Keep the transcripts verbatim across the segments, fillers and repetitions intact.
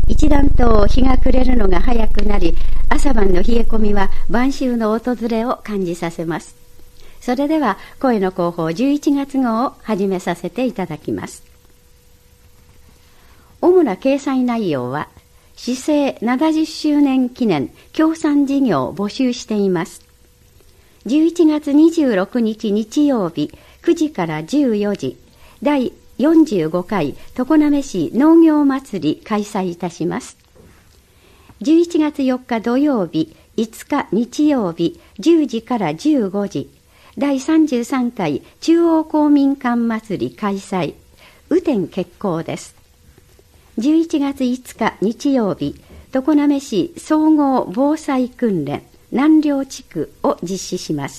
一段と日が暮れるのが早くなり、朝晩の冷え込みは晩秋の訪れを感じさせます。それでは声の広報じゅういちがつ号を始めさせていただきます。主な掲載内容は、市政ななじゅっしゅうねん記念協賛事業を募集しています。じゅういちがつにじゅうろくにち日曜日くじからじゅうよじ、第よんじゅうごかい常滑市農業祭り開催いたします。じゅういちがつよっか土曜日、いつか日曜日じゅうじからじゅうごじ、第さんじゅうさんかい中央公民館祭り開催、雨天決行です。じゅういちがついつか日曜日、常滑市総合防災訓練南稜地区を実施します。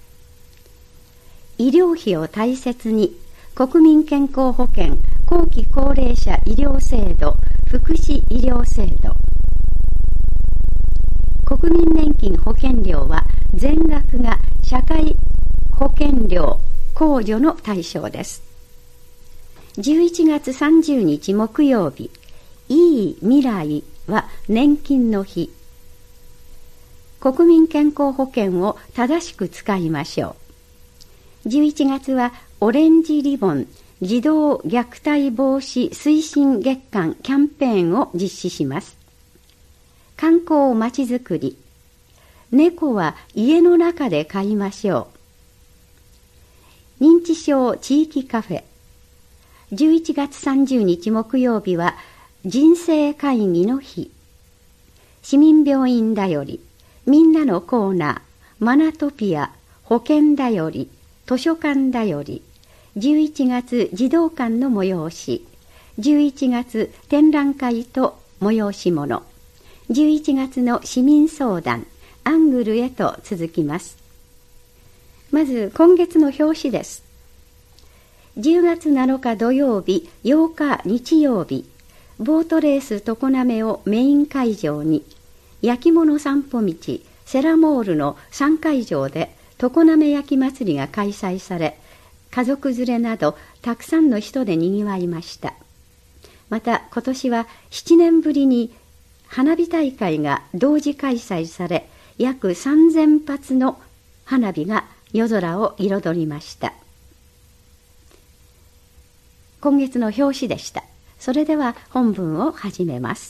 医療費を大切に、国民健康保険後期高齢者医療制度福祉医療制度。国民年金保険料は全額が社会保険料控除の対象です。じゅういちがつさんじゅうにち木曜日、いい未来は年金の日。国民健康保険を正しく使いましょう。じゅういちがつはオレンジリボン児童虐待防止推進月間キャンペーンを実施します。観光まちづくり。猫は家の中で飼いましょう。認知症地域カフェ。じゅういちがつさんじゅうにち木曜日は人生会議の日。市民病院だより、みんなのコーナー、マナトピア、保健だより、図書館だより、じゅういちがつ児童館の催し、じゅういちがつ展覧会と催し物、じゅういちがつの市民相談、アングルへと続きます。まず今月の表紙です。じゅうがつなのか土曜日、ようか日曜日、ボートレース常滑をメイン会場に、焼き物散歩道、セラモールのさんかいじょうで常滑焼き祭りが開催され、家族連れなどたくさんの人でにぎわいました。また今年はななねんぶりに花火大会が同時開催され、約さんぜんぱつの花火が夜空を彩りました。今月の表紙でした。それでは本文を始めます。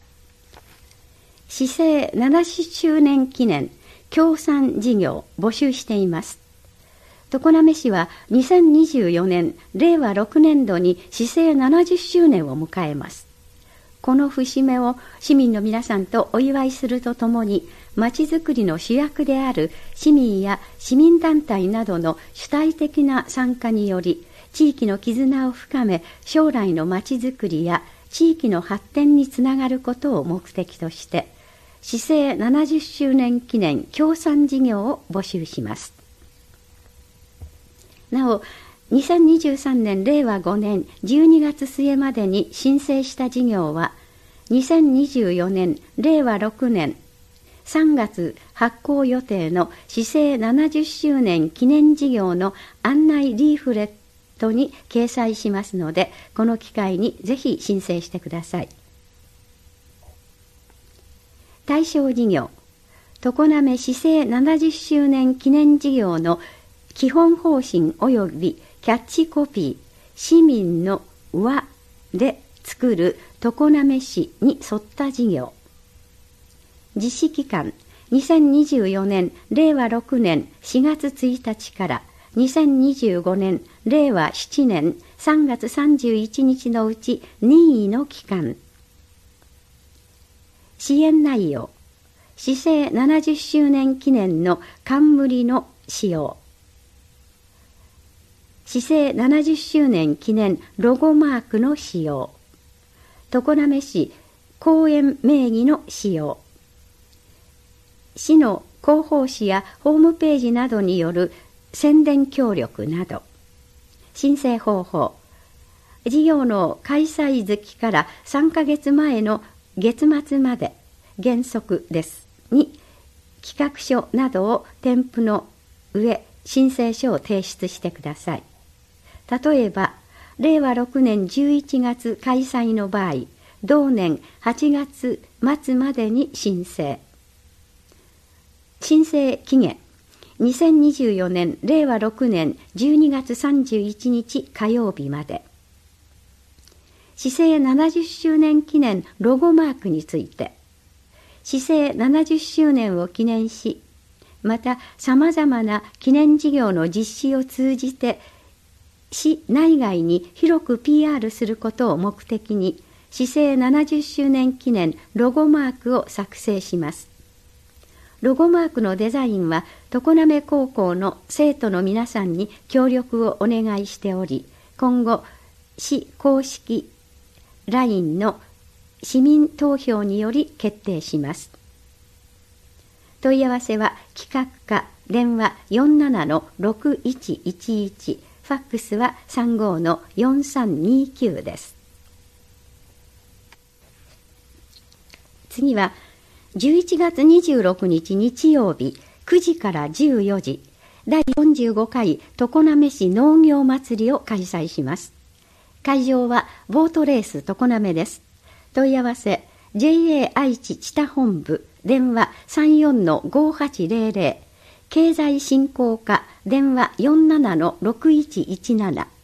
市政ななじゅっしゅうねん記念協賛事業募集しています。常滑市はにせんにじゅうよねんれいわろくねんどに市政ななじゅっしゅうねんを迎えます。この節目を市民の皆さんとお祝いするとともに、まちづくりの主役である市民や市民団体などの主体的な参加により、地域の絆を深め、将来のまちづくりや地域の発展につながることを目的として、市政ななじゅっしゅうねん記念協賛事業を募集します。なお、にせんにじゅうさんねんれいわごねんじゅうにがつすえまでに申請した事業は、にせんにじゅうよねんれいわろくねんさんがつ発行予定の市政ななじゅっしゅうねん記念事業の案内リーフレットに掲載しますので、この機会にぜひ申請してください。対象事業、常滑市政ななじゅっしゅうねん記念事業の基本方針及びキャッチコピー、市民の輪で作る常滑市に沿った事業。実施期間、にせんにじゅうよねんれいわろくねんしがつついたちからにせんにじゅうごねんれいわしちねんさんがつさんじゅういちにちのうち任意の期間。支援内容、市政ななじゅっしゅうねん記念の冠の使用。市政ななじゅっしゅうねん記念ロゴマークの使用。常滑市公園名義の使用。市の広報誌やホームページなどによる宣伝協力など。申請方法。事業の開催月からさんかげつまえの月末まで原則です。に、企画書などを添付の上、申請書を提出してください。例えば、れいわろくねんじゅういちがつ開催の場合、 同年はちがつ末までに申請。申請期限、にせんにじゅうよねんれいわろくねんじゅうにがつさんじゅういちにち火曜日まで。市政ななじゅっしゅうねん記念ロゴマークについて、市政ななじゅっしゅうねんを記念し、またさまざまな記念事業の実施を通じて、市内外に広く ピーアール することを目的に、市政ななじゅっしゅうねん記念ロゴマークを作成します。ロゴマークのデザインは、常滑高校の生徒の皆さんに協力をお願いしており、今後、市公式 ライン の市民投票により決定します。問い合わせは企画課電話 よんななのろくいちいちいち、ファックスは さんごのよんさんにきゅう です。次はじゅういちがつにじゅうろくにち日曜日くじからじゅうよじ、だいよんじゅうごかい常滑市農業祭りを開催します。会場はボートレース常滑です。問い合わせ ジェイエー 愛知知多本部電話 さんよんのごはちぜろぜろ、経済振興課電話 よんななのろくいちいちなな。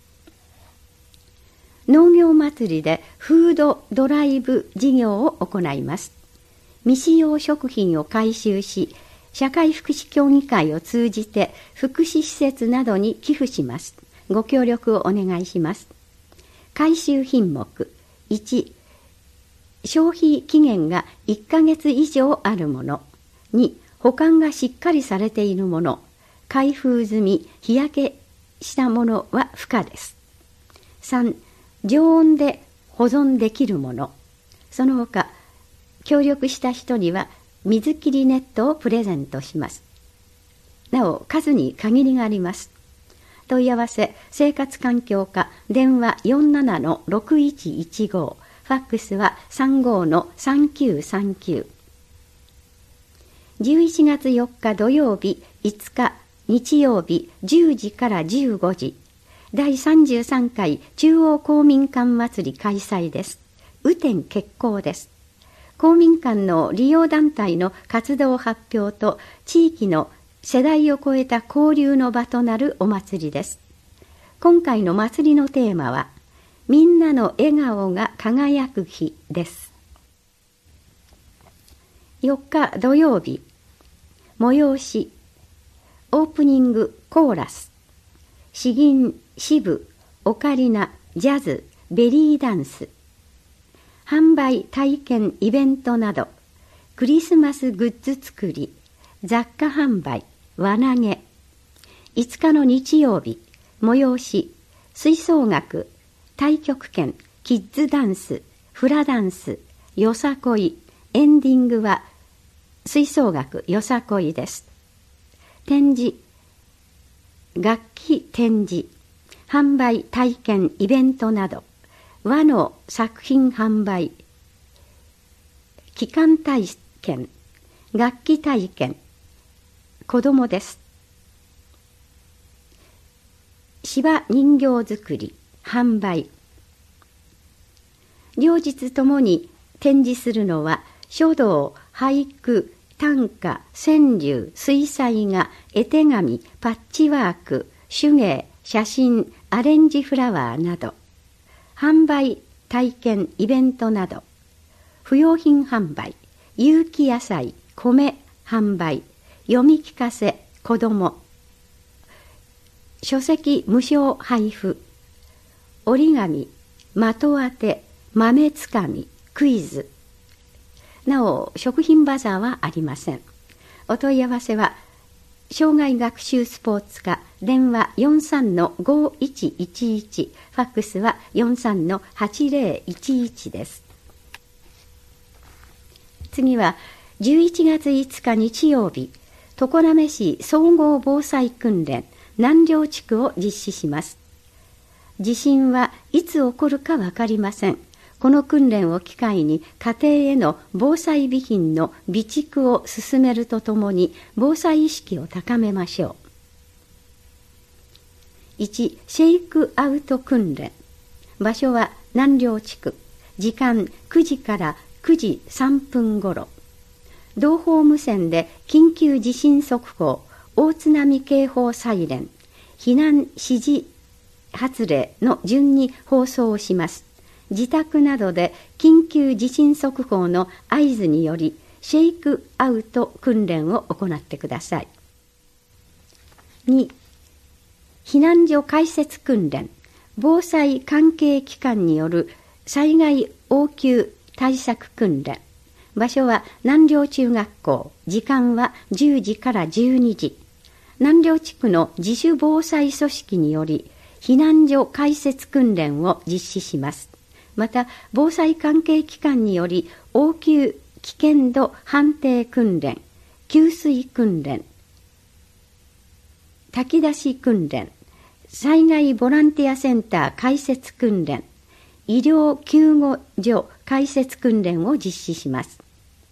農業祭りでフードドライブ事業を行います。未使用食品を回収し、社会福祉協議会を通じて福祉施設などに寄付します。ご協力をお願いします。回収品目いち、消費期限がいっかげついじょうあるもの。に、保管がしっかりされているもの。開封済み、日焼けしたものは不可です。さん、常温で保存できるもの。その他、協力した人には水切りネットをプレゼントします。なお、数に限りがあります。問い合わせ、生活環境課、電話 よんななのろくいちいちご、ファックスは さんごのさんきゅうさんきゅう。じゅういちがつよっか土曜日、いつか日曜日じゅうじからじゅうごじ、だいさんじゅうさんかい中央公民館祭り開催です。雨天決行です。公民館の利用団体の活動発表と地域の世代を超えた交流の場となるお祭りです。今回の祭りのテーマは、みんなの笑顔が輝く日です。よっか土曜日、催し、オープニングコーラス、詩吟、詩舞、オカリナ、ジャズ、ベリーダンス、販売体験イベントなど、クリスマスグッズ作り、雑貨販売、輪投げ。いつかの日曜日、催し、吹奏楽、太極拳、キッズダンス、フラダンス、よさこい。エンディングは吹奏楽よさこいです。展示、楽器展示、販売体験イベントなど、和の作品販売、機関体験、楽器体験、子どもです。芝人形作り、販売。両日ともに展示するのは書道、俳句、短歌、川柳、水彩画、絵手紙、パッチワーク、手芸、写真、アレンジフラワーなど、販売、体験、イベントなど、不用品販売、有機野菜、米販売、読み聞かせ、子ども、書籍無償配布、折り紙、的当て、豆つかみ、クイズ。なお、食品バザーはありません。お問い合わせは、障害学習スポーツ課、電話 よんさんのごいちいちいち、ファックスは よんさんのはちぜろいちいちです。次は、じゅういちがついつか日曜日、常滑市総合防災訓練、南稜地区を実施します。地震はいつ起こるか分かりません。この訓練を機会に家庭への防災備品の備蓄を進めるとともに防災意識を高めましょう。いち、シェイクアウト訓練。場所は南稜地区。 時間くじからくじさんぷんごろ、同胞無線で緊急地震速報、大津波警報サイレン、避難指示発令の順に放送をします。自宅などで緊急地震速報の合図によりシェイクアウト訓練を行ってください。に、避難所開設訓練、防災関係機関による災害応急対策訓練。場所は南陵中学校、時間はじゅうじからじゅうにじ。南陵地区の自主防災組織により避難所開設訓練を実施します。また、防災関係機関により応急危険度判定訓練、給水訓練、炊き出し訓練、災害ボランティアセンター開設訓練、医療救護所開設訓練を実施します。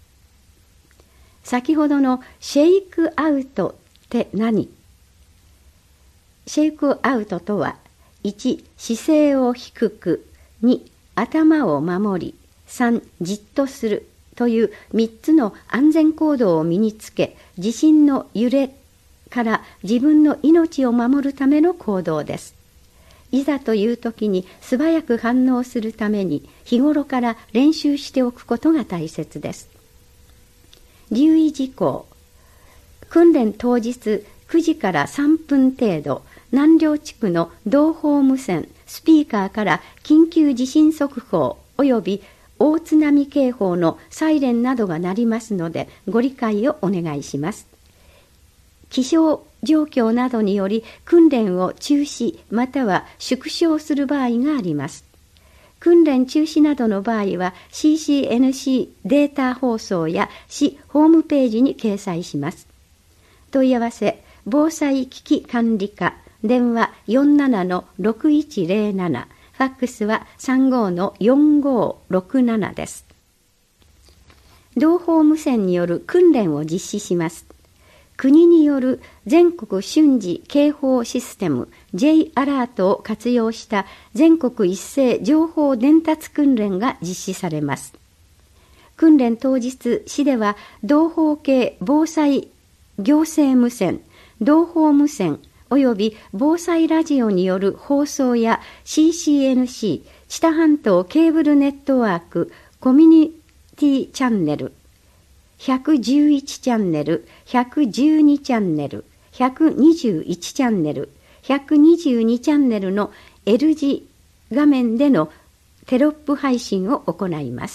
先ほどのシェイクアウトって何？シェイクアウトとは、いち、姿勢を低く、に、頭を守り、さん、じっとするというみっつの安全行動を身につけ、地震の揺れから自分の命を守るための行動です。いざという時に素早く反応するために日頃から練習しておくことが大切です。留意事項。訓練当日くじからさんぷん程度、南陵地区の同胞無線、スピーカーから緊急地震速報及び大津波警報のサイレンなどが鳴りますのでご理解をお願いします。気象状況などにより訓練を中止または縮小する場合があります。訓練中止などの場合は シーシーエヌシー データ放送や市ホームページに掲載します。問い合わせ、防災危機管理課、電話 よんななのろくいちゼロなな、ファックスは さんごのよんごろくなな です。同胞無線による訓練を実施します。国による全国瞬時警報システム J アラートを活用した全国一斉情報伝達訓練が実施されます。訓練当日、市では同胞系防災行政無線、同胞無線および防災ラジオによる放送や シーシーエヌシー 知多半島ケーブルネットワークコミュニティチャンネルひゃくじゅういちチャンネル、ひゃくじゅうにチャンネル、ひゃくにじゅういちチャンネル、ひゃくにじゅうにチャンネルの L 字画面でのテロップ配信を行います。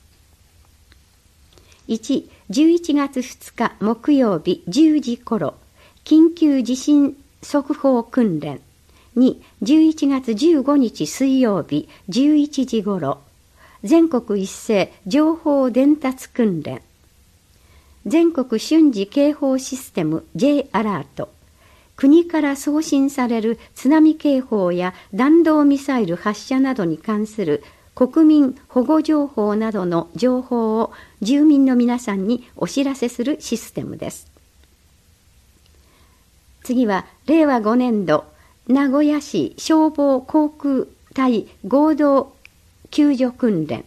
いち、じゅういちがつふつか木曜日じゅうじ頃、緊急地震速報訓練。に、じゅういちがつじゅうごにち水曜日じゅういちじ頃、全国一斉情報伝達訓練。全国瞬時警報システム J アラート。国から送信される津波警報や弾道ミサイル発射などに関する国民保護情報などの情報を住民の皆さんにお知らせするシステムです。次はれいわごねんど名古屋市消防航空隊合同救助訓練。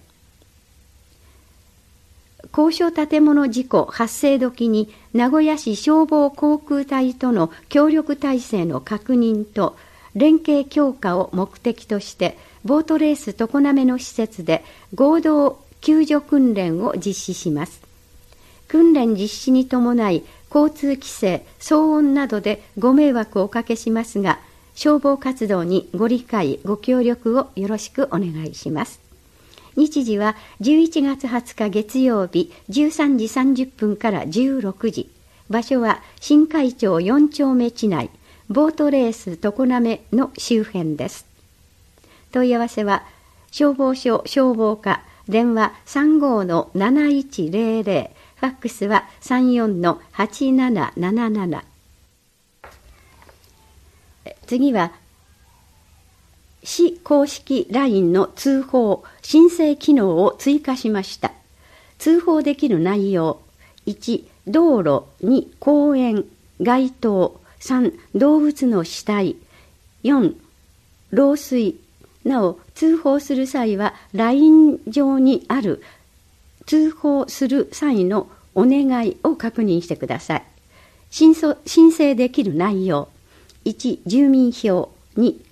高所建物事故発生時に名古屋市消防航空隊との協力体制の確認と連携強化を目的としてボートレース常滑の施設で合同救助訓練を実施します。訓練実施に伴い交通規制、騒音などでご迷惑をおかけしますが、消防活動にご理解、ご協力をよろしくお願いします。日時はじゅういちがつはつか月曜日じゅうさんじさんじゅっぷんからじゅうろくじ。場所は新海町よんちょうめ地内、ボートレース常滑の周辺です。問い合わせは消防署消防課、電話 さんごのなないちゼロゼロ、ファックスは さんよんのはちなななななな。次は市公式 ライン の通報、申請機能を追加しました。通報できる内容。いち、道路。に、公園、街灯。さん、動物の死体。よん、漏水。 なお、通報する際は ライン 上にある通報する際のお願いを確認してください。申請できる内容。いち、住民票。に、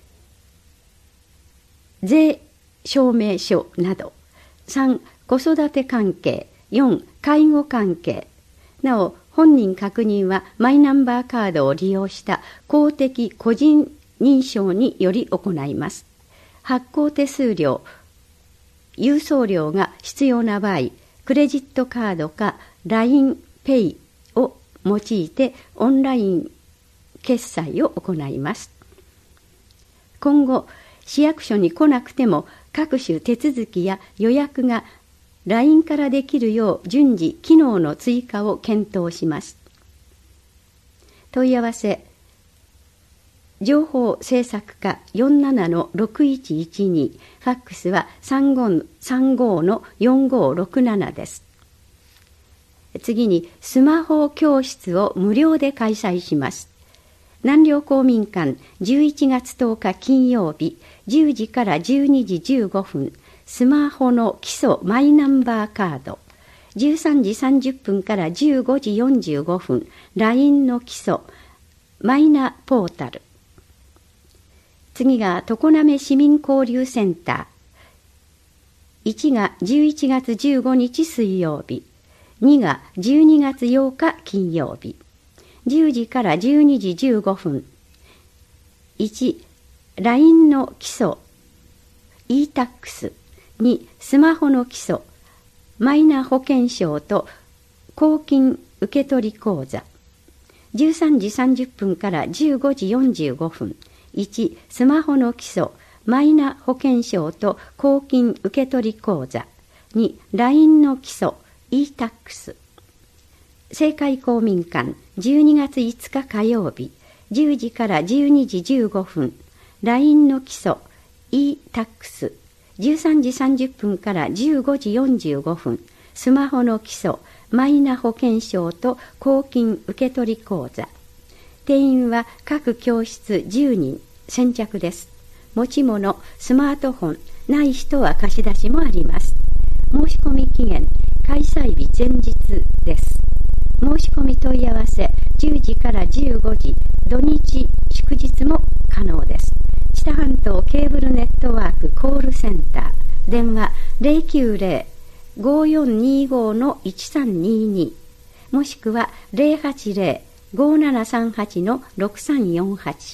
税証明書など。さん、子育て関係。よん、介護関係。なお、本人確認はマイナンバーカードを利用した公的個人認証により行います。発行手数料、郵送料が必要な場合、クレジットカードか ライン ペイを用いてオンライン決済を行います。今後、市役所に来なくても各種手続きや予約が ライン からできるよう順次機能の追加を検討します。問い合わせ、情報制作課 よんななのろくいちいちに、ファックスは さんごのよんごろくななです。次に、スマホ教室を無料で開催します。南稜公民館じゅういちがつとおか金曜日じゅうじからじゅうにじじゅうごふん、スマホの基礎マイナンバーカード、じゅうさんじさんじゅっぷんからじゅうごじよんじゅうごふん、ライン の基礎マイナポータル。次が常滑市民交流センター。いちがじゅういちがつじゅうごにち水曜日。にがじゅうにがつようか金曜日。じゅうじからじゅうにじじゅうごふん。いち、ライン の基礎 イータックス。に、スマホの基礎マイナ保険証と公金受取口座。じゅうさんじさんじゅっぷんからじゅうごじよんじゅうごふん。いち、スマホの基礎マイナ保険証と公金受取口座。に、ライン の基礎 イータックス。青海公民館じゅうにがついつか火曜日じゅうじからじゅうにじじゅうごふん、 ライン の基礎 イータックス。じゅうさんじさんじゅっぷんからじゅうごじよんじゅうごふん、スマホの基礎マイナ保険証と公金受取口座。定員は各教室じゅうにん、先着です。持ち物、スマートフォンない人は貸し出しもあります。申し込み期限、開催日前日です。申し込み問い合わせじゅうじからじゅうごじ、土日祝日も可能です。知多半島ケーブルネットワークコールセンター、電話 ゼロきゅうゼロ ごよんにご のいちさんにに、もしくは ゼロはちゼロ ごななさんはち のろくさんよんはち。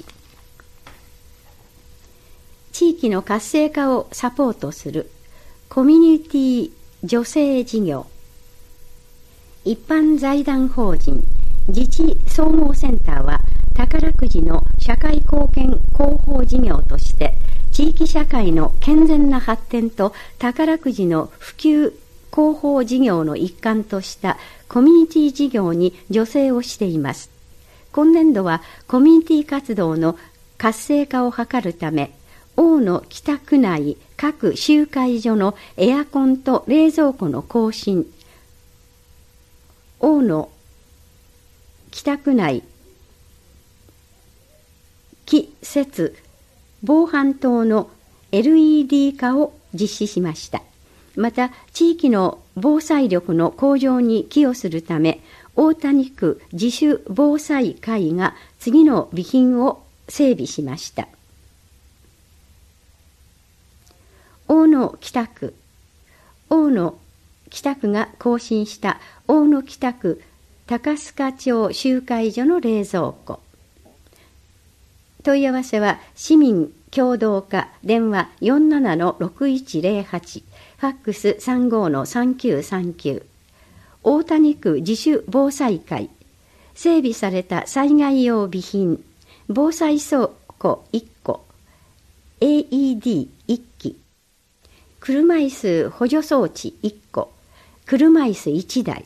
地域の活性化をサポートするコミュニティ助成事業。一般財団法人自治総合センターは宝くじの社会貢献広報事業として地域社会の健全な発展と宝くじの普及広報事業の一環としたコミュニティ事業に助成をしています。今年度はコミュニティ活動の活性化を図るため、大野北区内各集会所のエアコンと冷蔵庫の更新、大野北区内季節防犯灯の エルイーディー 化を実施しました。また、地域の防災力の向上に寄与するため、大谷区自主防災会が次の備品を整備しました。大野北区、大野北区が更新した大野北区高須賀町集会所の冷蔵庫。問い合わせは市民協同課電話 よんななのろくいちゼロはち、ファックス さんごのさんきゅうさんきゅう。大谷区自主防災会、整備された災害用備品、防災倉庫いっこ、エーイーディーいっき、車椅子補助装置いっこ、車椅子いちだい、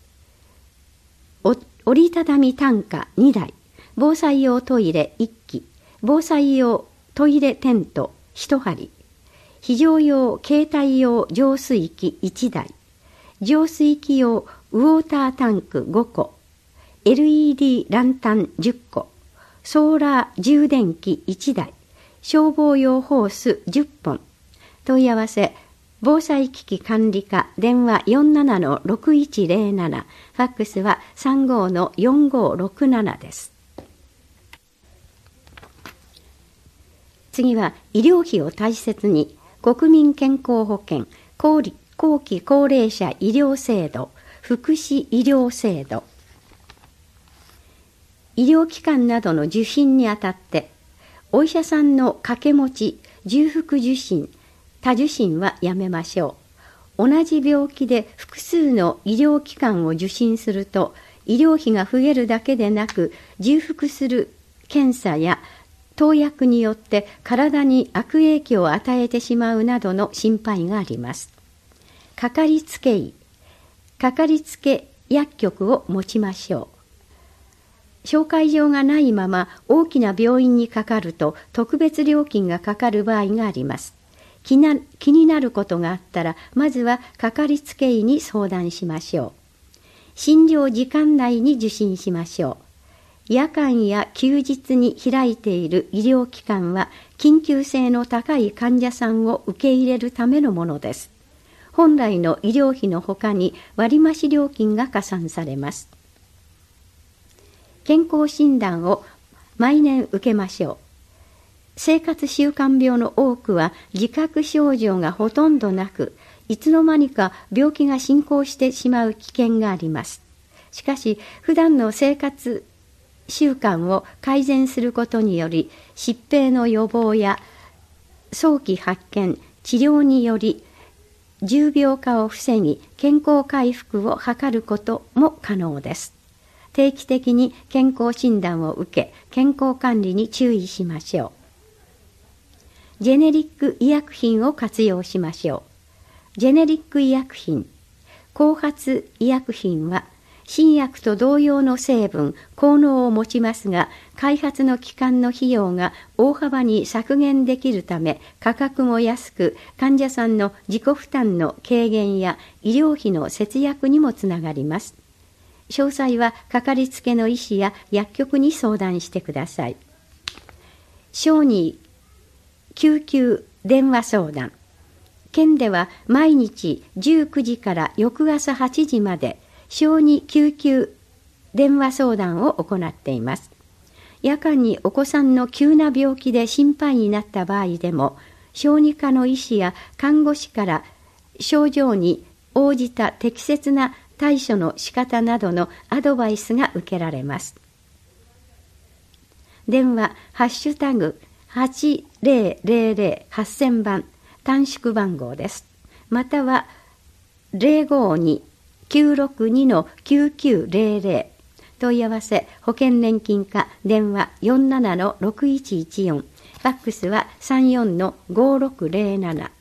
折りたたみ担架にだい、防災用トイレいっき、防災用トイレテントいちはり、非常用携帯用浄水器いちだい、浄水器用ウォータータンクごこ、エルイーディー ランタンじゅっこ、ソーラー充電器いちだい、 消防用ホースじゅっぽん。問い合わせ、防災機器管理課、電話 よんななのろくいちゼロなな、ファックスは さんごのよんごろくなな です。次は、医療費を大切に、国民健康保険、後期高齢者医療制度、福祉医療制度。医療機関などの受診にあたって、お医者さんの掛け持ち、重複受診、多受診はやめましょう。同じ病気で複数の医療機関を受診すると、医療費が増えるだけでなく、重複する検査や投薬によって体に悪影響を与えてしまうなどの心配があります。かかりつけ医、かかりつけ薬局を持ちましょう。紹介状がないまま大きな病院にかかると特別料金がかかる場合があります。気な、気になることがあったら、まずはかかりつけ医に相談しましょう。診療時間内に受診しましょう。夜間や休日に開いている医療機関は、緊急性の高い患者さんを受け入れるためのものです。本来の医療費のほかに割増料金が加算されます。健康診断を毎年受けましょう。生活習慣病の多くは自覚症状がほとんどなく、いつの間にか病気が進行してしまう危険があります。しかし、普段の生活習慣を改善することにより、疾病の予防や早期発見、治療により重病化を防ぎ、健康回復を図ることも可能です。定期的に健康診断を受け、健康管理に注意しましょう。ジェネリック医薬品を活用しましょう。ジェネリック医薬品、後発医薬品は、新薬と同様の成分、効能を持ちますが、開発の期間の費用が大幅に削減できるため、価格も安く、患者さんの自己負担の軽減や医療費の節約にもつながります。詳細は、かかりつけの医師や薬局に相談してください。小児救急電話相談。県では毎日じゅうくじから翌朝はちじまで小児救急電話相談を行っています。夜間にお子さんの急な病気で心配になった場合でも、小児科の医師や看護師から症状に応じた適切な対処の仕方などのアドバイスが受けられます。電話ハッシュタグはちゼロゼロゼロ はっせんばん短縮番号です。または ゼロごに きゅうろくに きゅうきゅうゼロゼロ 問い合わせ保険年金課電話 よんななのろくいちいちよん ファックスは さんよんのごろくゼロなな。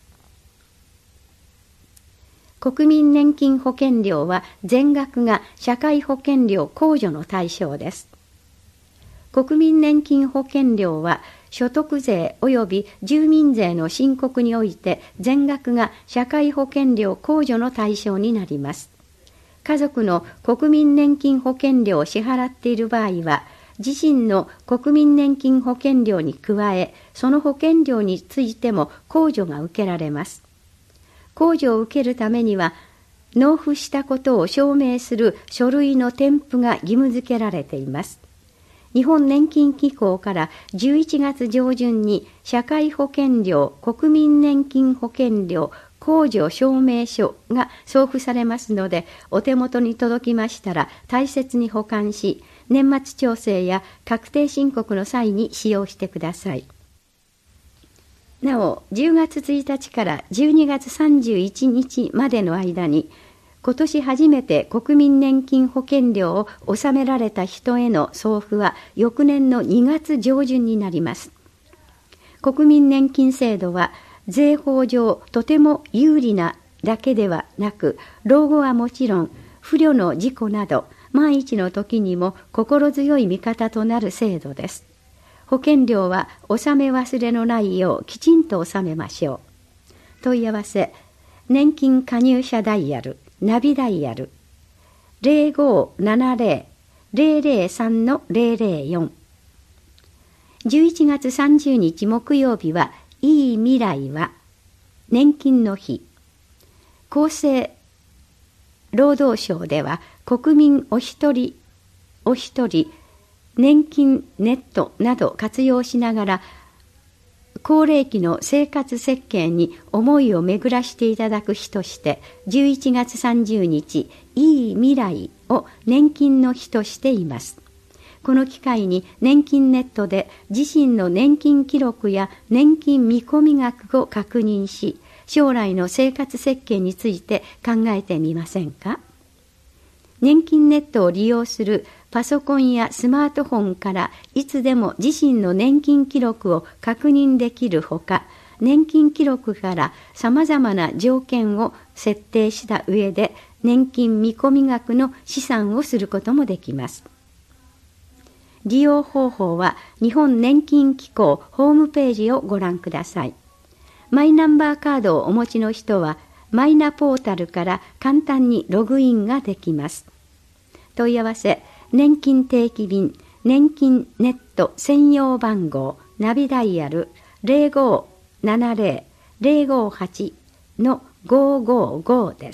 国民年金保険料は全額が社会保険料控除の対象です。国民年金保険料は所得税及び住民税の申告において全額が社会保険料控除の対象になります。家族の国民年金保険料を支払っている場合は、自身の国民年金保険料に加え、その保険料についても控除が受けられます。控除を受けるためには、納付したことを証明する書類の添付が義務付けられています。日本年金機構からじゅういちがつ上旬に社会保険料国民年金保険料控除証明書が送付されますので、お手元に届きましたら大切に保管し、年末調整や確定申告の際に使用してください。なお、じゅうがつついたちからじゅうにがつさんじゅういちにちまでの間に、今年初めて国民年金保険料を納められた人への送付は翌年のにがつ上旬になります。国民年金制度は税法上とても有利なだけではなく、老後はもちろん不慮の事故など万一の時にも心強い味方となる制度です。保険料は納め忘れのないようきちんと納めましょう。問い合わせ、年金加入者ダイヤルナビダイヤル ゼロごななゼロ ゼロゼロさんのゼロゼロよんじゅういちがつさんじゅうにち木曜日はいい未来は年金の日。厚生労働省では国民お一人お一人年金ネットなど活用しながら高齢期の生活設計に思いを巡らしていただく日としてじゅういちがつさんじゅうにちいい未来を年金の日としています。この機会に年金ネットで自身の年金記録や年金見込み額を確認し、将来の生活設計について考えてみませんか？年金ネットを利用するパソコンやスマートフォンからいつでも自身の年金記録を確認できるほか、年金記録からさまざまな条件を設定した上で年金見込み額の試算をすることもできます。利用方法は日本年金機構ホームページをご覧ください。マイナンバーカードをお持ちの人はマイナポータルから簡単にログインができます。問い合わせ、年金定期便、年金ネット専用番号、ナビダイヤル ゼロごななゼロ ゼロごはち のごーごーごーです。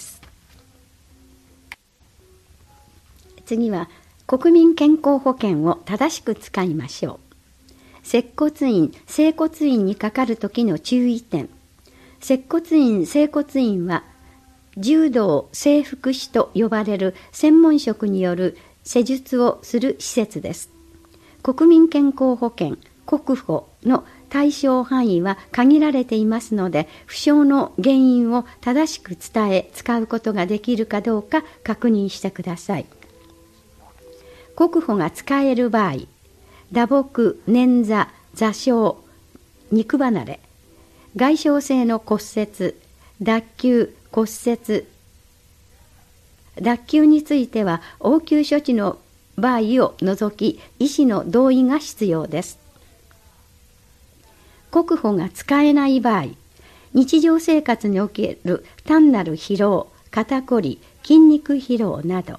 次は、国民健康保険を正しく使いましょう。接骨院、整骨院にかかるときの注意点。接骨院、整骨院は、柔道整復師と呼ばれる専門職による施術をする施設です。国民健康保険、国保の対象範囲は限られていますので、負傷の原因を正しく伝え、使うことができるかどうか確認してください。国保が使える場合、打撲、捻挫、挫傷、肉離れ、外傷性の骨折、脱臼、骨折、脱臼については応急処置の場合を除き、医師の同意が必要です。国保が使えない場合、日常生活における単なる疲労、肩こり、筋肉疲労など、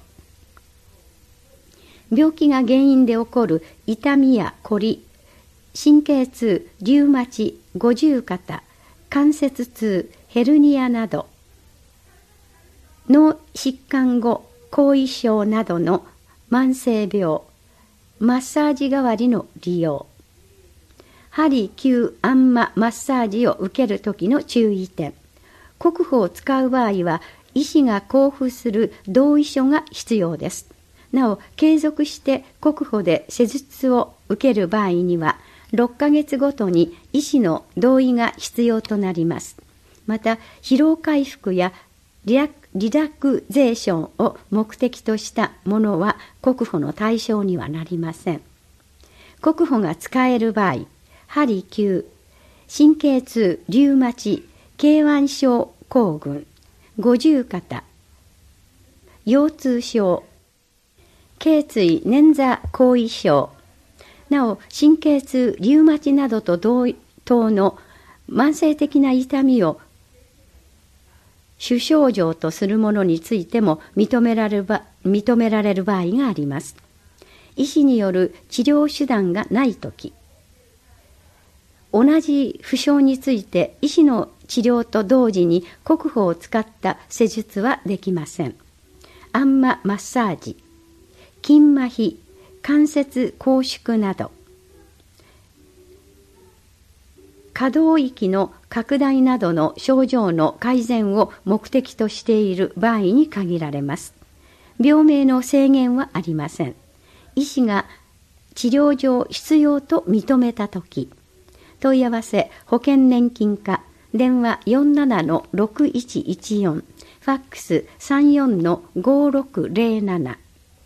病気が原因で起こる痛みやこり、神経痛、リウマチ、五十肩、関節痛、ヘルニアなど、脳疾患後後遺症などの慢性病、マッサージ代わりの利用、針、灸、あんま、マッサージを受けるときの注意点。国保を使う場合は、医師が交付する同意書が必要です。なお、継続して国保で施術を受ける場合には、ろっかげつごとに医師の同意が必要となります。また、疲労回復やリラリラクゼーションを目的としたものは国保の対象にはなりません。国保が使える場合、針灸、神経痛、リウマチ、経腕症候群、五十肩、腰痛症、頸椎捻挫後遺症、なお神経痛、リウマチなどと同等の慢性的な痛みを主症状とするものについても認められる場、認められる場合があります。医師による治療手段がないとき、同じ負傷について医師の治療と同時に国保を使った施術はできません。あんまマッサージ、筋麻痺、関節拘縮など、可動域の拡大などの症状の改善を目的としている場合に限られます。病名の制限はありません。医師が治療上必要と認めたとき、問い合わせ保険年金課、電話 よんななのろくいちいちよん、ファックス さんよんのごろくゼロなな。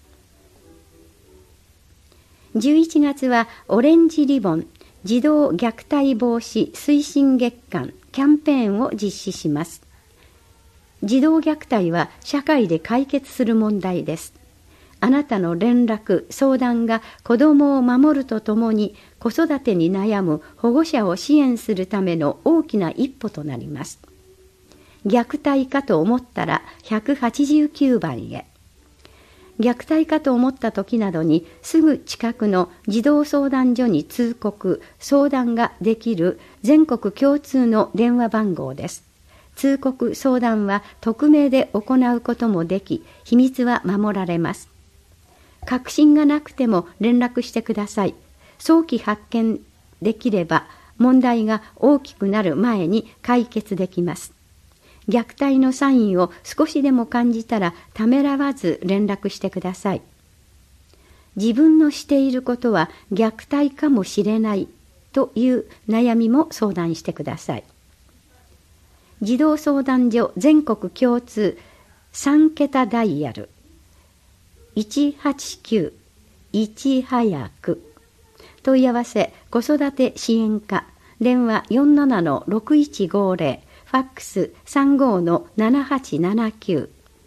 じゅういちがつはオレンジリボン児童虐待防止推進月間キャンペーンを実施します。児童虐待は社会で解決する問題です。あなたの連絡、相談が子どもを守るとともに子育てに悩む保護者を支援するための大きな一歩となります。虐待かと思ったらひゃくはちじゅうきゅうばんへ。 虐待かと思った時などにすぐ近くの児童相談所に通告・相談ができる全国共通の電話番号です。通告・相談は匿名で行うこともでき、秘密は守られます。確信がなくても連絡してください。早期発見できれば問題が大きくなる前に解決できます。虐待のサインを少しでも感じたらためらわず連絡してください。自分のしていることは虐待かもしれないという悩みも相談してください。児童相談所全国共通さんけたダイヤルいちはちきゅういち早く問い合わせ子育て支援課電話 よんななのろくいちごぜろファックス さんごのななはちななきゅう。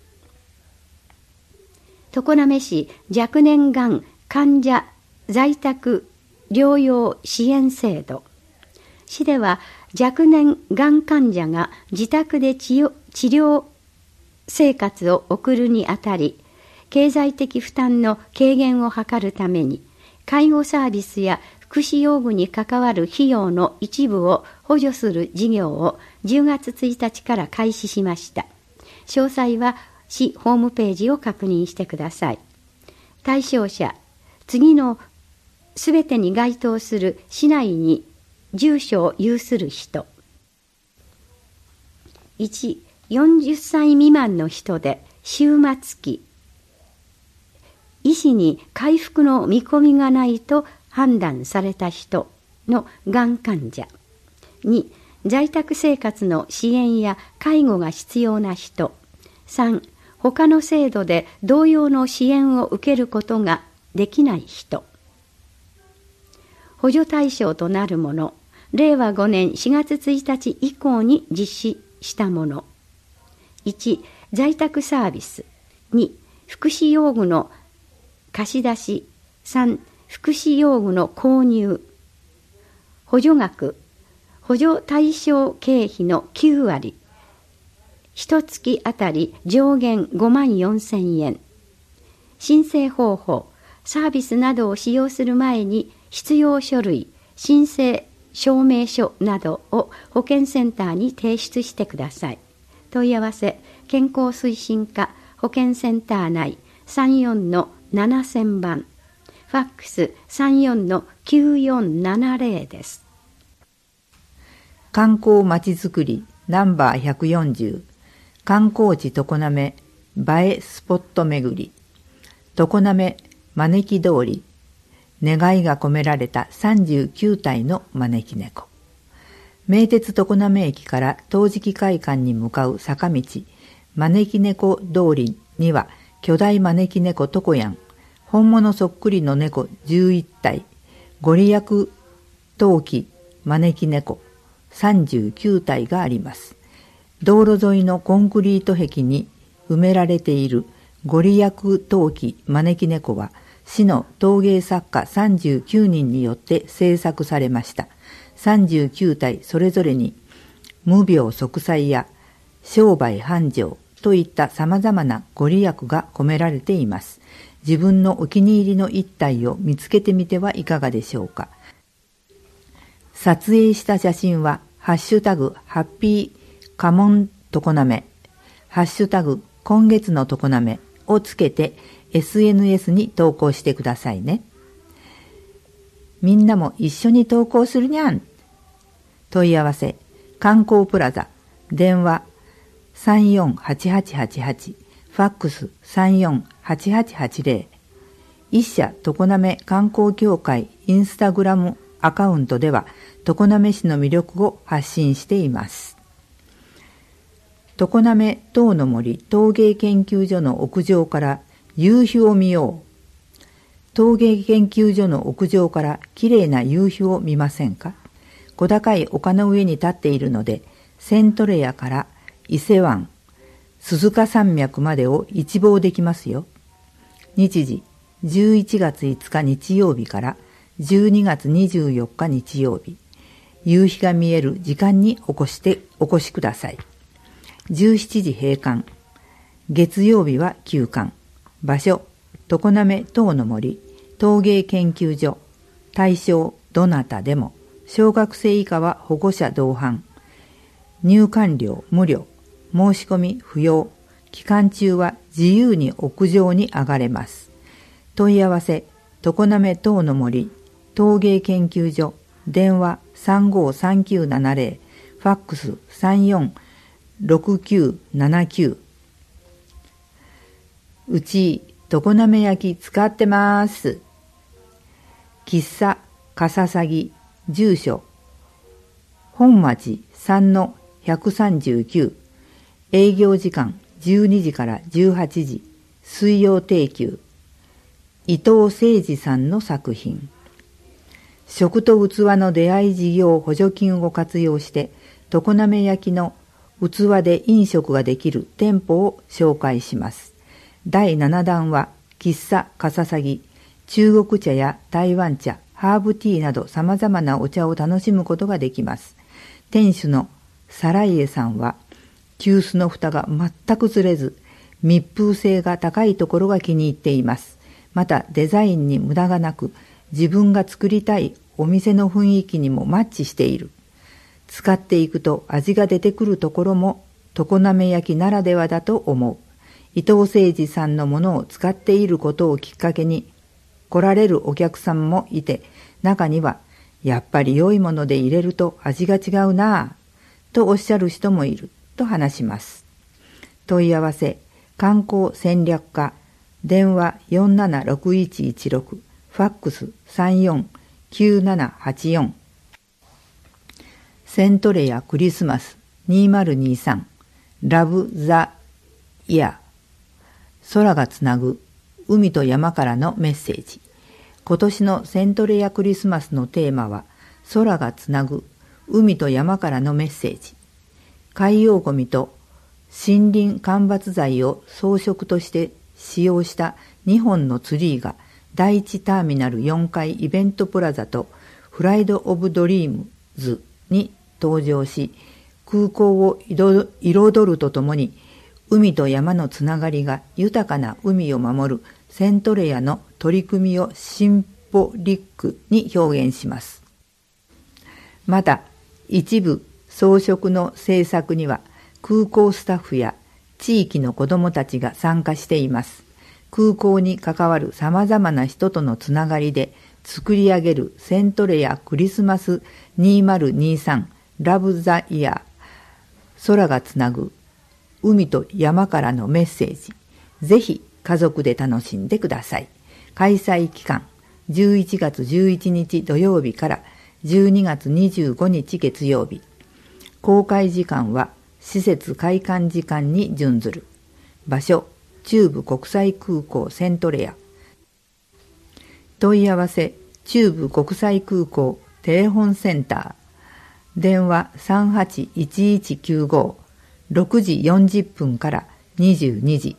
常滑市若年がん患者在宅療養支援制度。市では若年がん患者が自宅で治療、治療生活を送るにあたり、経済的負担の軽減を図るために、介護サービスや福祉用具に関わる費用の一部を補助する事業をじゅうがつついたちから開始しました。詳細は市ホームページを確認してください。対象者、次のすべてに該当する市内に住所を有する人。いち、よんじゅっさい未満の人で終末期。医師に回復の見込みがないと判断された人のがん患者。に、在宅生活の支援や介護が必要な人。さん、他の制度で同様の支援を受けることができない人。補助対象となるもの、れいわごねんしがつついたち以降に実施したもの。いち、在宅サービス。に、福祉用具の貸し出し。さん、福祉用具の購入。補助額、補助対象経費のきゅうわり。一月あたり上限ごまんよんせんえん。申請方法、サービスなどを使用する前に必要書類、申請証明書などを保健センターに提出してください。問い合わせ、健康推進課保健センター内 さんよんのななせんばん、ファックス さんよんのきゅうよんななぜろ です。 観光まちづくりナンバーひゃくよんじゅう、観光地常滑映えスポット巡り、常滑招き通り、願いが込められたさんじゅうきゅうたいの招き猫。名鉄常滑駅から陶磁器会館に向かう坂道、招き猫通りには巨大招き猫トコヤン、本物そっくりの猫じゅういったい、ご利益陶器招き猫さんじゅうきゅうたいがあります。道路沿いのコンクリート壁に埋められているご利益陶器招き猫は、市の陶芸作家さんじゅうきゅうにんによって制作されました。さんじゅうきゅうたいそれぞれに無病息災や商売繁盛といった様々なご利益が込められています。自分のお気に入りの一体を見つけてみてはいかがでしょうか。撮影した写真はハッシュタグハッピーカモン常滑、ハッシュタグ今月の常滑をつけて エスエヌエス に投稿してくださいね。みんなも一緒に投稿するにゃん。問い合わせ、観光プラザ、電話さんよんはちはちはちはち、ファックスさんよんはちはちはちぜろ。一社常滑観光協会インスタグラムアカウントでは常滑市の魅力を発信しています。常滑塔の森陶芸研究所の屋上から夕日を見よう。陶芸研究所の屋上からきれいな夕日を見ませんか。小高い丘の上に立っているので、セントレアから伊勢湾、鈴鹿山脈までを一望できますよ。日時、じゅういちがついつか日曜日からじゅうにがつにじゅうよっか日曜日。夕日が見える時間にお越して、お越しください。じゅうしちじ閉館。月曜日は休館。場所、 常滑塔の森陶芸研究所、対象どなたでも、小学生以下は保護者同伴、入館料無料、申し込み不要、期間中は自由に屋上に上がれます。問い合わせ、常滑塔の森陶芸研究所、電話さんごさんきゅうななぜろ、ファックスさんよんろくきゅうななきゅう。うち常滑焼き使ってます。喫茶かささぎ、住所本町さんのひゃくさんじゅうきゅう、営業時間じゅうにじからじゅうはちじ、水曜定休。伊藤誠二さんの作品。食と器の出会い事業補助金を活用して常滑焼の器で飲食ができる店舗を紹介します。だいななだんは喫茶かささぎ、中国茶や台湾茶、ハーブティーなど様々なお茶を楽しむことができます。店主のサライエさんは急須の蓋が全くずれず、密封性が高いところが気に入っています。またデザインに無駄がなく、自分が作りたいお店の雰囲気にもマッチしている。使っていくと味が出てくるところも常滑焼きならではだと思う。伊藤誠二さんのものを使っていることをきっかけに来られるお客さんもいて、中にはやっぱり良いもので入れると味が違うなぁとおっしゃる人もいると話します。問い合わせ、観光戦略課、電話よんななろくいちいちろく、ファックスさんよんきゅうななはちよん。セントレアクリスマスにせんにじゅうさん、ラブ・ザ・イヤー、空がつなぐ海と山からのメッセージ。今年のセントレアクリスマスのテーマは、空がつなぐ海と山からのメッセージ。海洋ゴミと森林間伐材を装飾として使用したにほんのツリーが第一ターミナルよんかいイベントプラザとフライド・オブ・ドリームズに登場し、空港を彩るとともに海と山のつながりが豊かな海を守るセントレアの取り組みをシンボリックに表現します。また一部装飾の制作には空港スタッフや地域の子どもたちが参加しています。空港に関わるさまざまな人とのつながりで作り上げるセントレアクリスマスにせんにじゅうさんラブ・ザ・イヤー、空がつなぐ海と山からのメッセージ。ぜひ家族で楽しんでください。開催期間じゅういちがつじゅういちにち土曜日からじゅうにがつにじゅうごにち月曜日。公開時間は施設開館時間に準ずる。場所、中部国際空港セントレア。問い合わせ、中部国際空港テレフォンセンター。電話さんはちいちいちきゅうご、ろくじよんじゅっぷんからにじゅうにじ。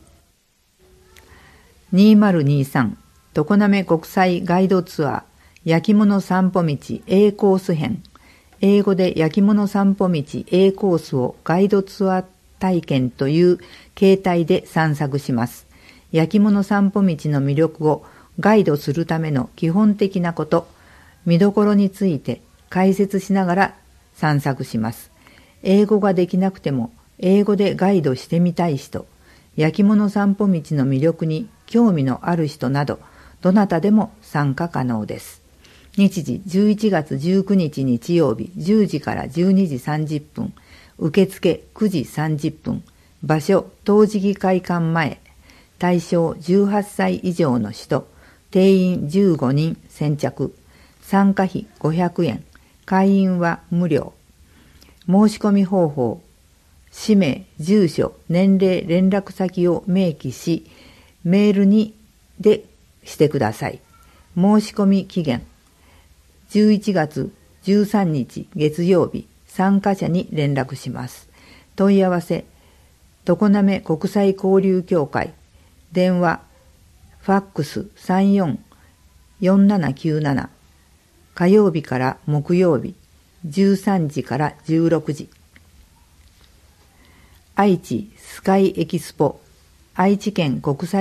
にせんにじゅうさん常滑国際ガイドツアー焼き物散歩道 A コース編。英語で焼き物散歩道 A コースをガイドツアー体験という形態で散策します。焼き物散歩道の魅力をガイドするための基本的なこと、見どころについて解説しながら散策します。英語ができなくても英語でガイドしてみたい人、焼き物散歩道の魅力に興味のある人など、どなたでも参加可能です。日時じゅういちがつじゅうくにち日曜日じゅうじからじゅうにじさんじゅっぷん、受付くじさんじゅっぷん、場所陶磁器会館前、対象じゅうはっさい以上の人、定員じゅうごにん先着、参加費ごひゃくえん、会員は無料。申し込み方法、氏名、住所、年齢、連絡先を明記し、メールにでしてください。申し込み期限、じゅういちがつじゅうさんにち月曜日、参加者に連絡します。問い合わせ、常滑国際交流協会、電話、ファックスさんよんよんななきゅうなな、火曜日から木曜日、じゅうさんじからじゅうろくじ。愛知スカイエキスポ、愛知県国際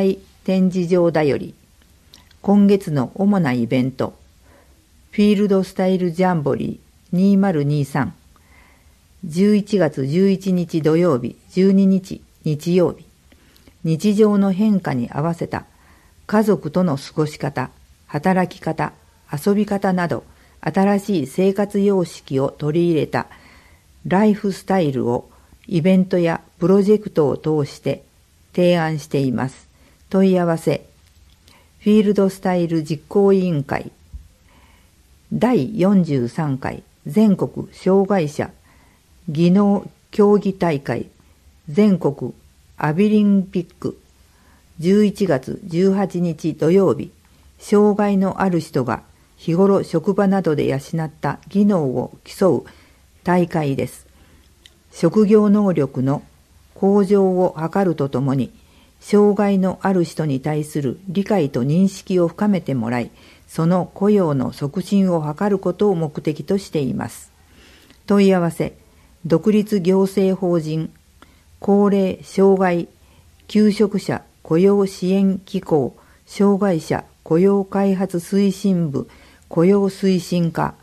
展示場だより、今月の主なイベント、フィールドスタイルジャンボリーにせんにじゅうさん、じゅういちがつじゅういちにち土曜日、じゅうににち日曜日、日常の変化に合わせた家族との過ごし方、働き方、遊び方など、新しい生活様式を取り入れたライフスタイルをイベントやプロジェクトを通して提案しています。問い合わせ、フィールドスタイル実行委員会、だいよんじゅうさんかい全国障害者技能競技大会全国アビリンピック、じゅういちがつじゅうはちにち土曜日、障害のある人が日頃職場などで養った技能を競う大会です。職業能力の向上を図るとともに、障害のある人に対する理解と認識を深めてもらい、その雇用の促進を図ることを目的としています。問い合わせ、独立行政法人高齢障害求職者雇用支援機構障害者雇用開発推進部雇用推進課、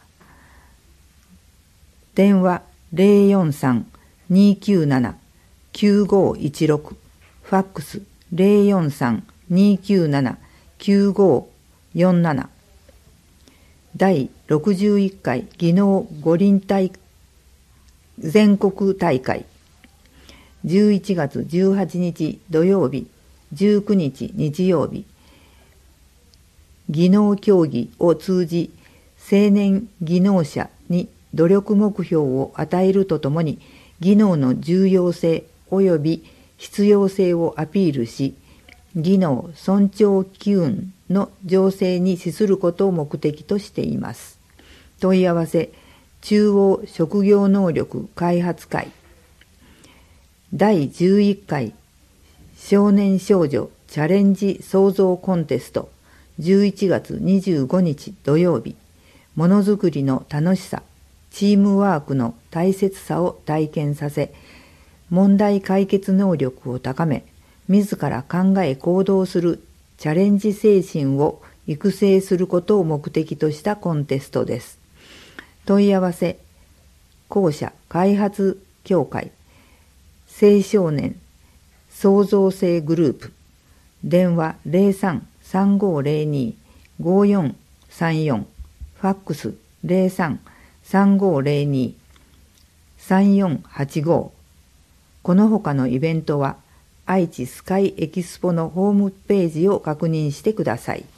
電話 ゼロよんさん にーきゅうなな きゅうごいちろく、ファックス ゼロよんさん にーきゅうなな きゅうごよんなな、だいろくじゅういっかい技能五輪大全国大会、じゅういちがつじゅうはちにち土曜日、じゅうくにち日曜日、技能競技を通じ青年技能者に努力目標を与えるとともに、技能の重要性及び必要性をアピールし、技能尊重機運の醸成に資することを目的としています。問い合わせ、中央職業能力開発会、だいじゅういっかい少年少女チャレンジ創造コンテスト、じゅういちがつにじゅうごにち土曜日、ものづくりの楽しさ、チームワークの大切さを体験させ、問題解決能力を高め、自ら考え行動するチャレンジ精神を育成することを目的としたコンテストです。問い合わせ、校舎開発協会青少年創造性グループ、電話 ゼロさん さんごゼロに ごよんさんよん、ファックス ゼロさん さんごゼロに さんよんはちご。この他のイベントは愛知スカイエキスポのホームページを確認してください。